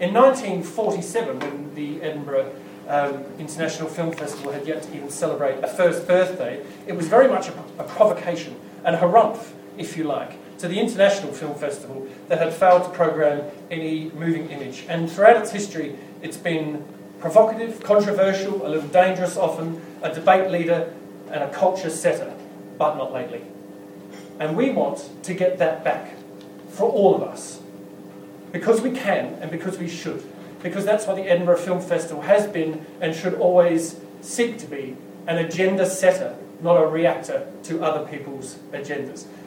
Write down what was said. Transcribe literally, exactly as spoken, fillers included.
In nineteen forty-seven, when the Edinburgh um, International Film Festival had yet to even celebrate a first birthday, it was very much a, a provocation and a harumph, if you like, to the International Film Festival that had failed to program any moving image. And throughout its history, it's been provocative, controversial, a little dangerous often, a debate leader and a culture setter, but not lately. And we want to get that back for all of us, because we can and because we should, because that's what the Edinburgh Film Festival has been and should always seek to be, an agenda setter, not a reactor to other people's agendas.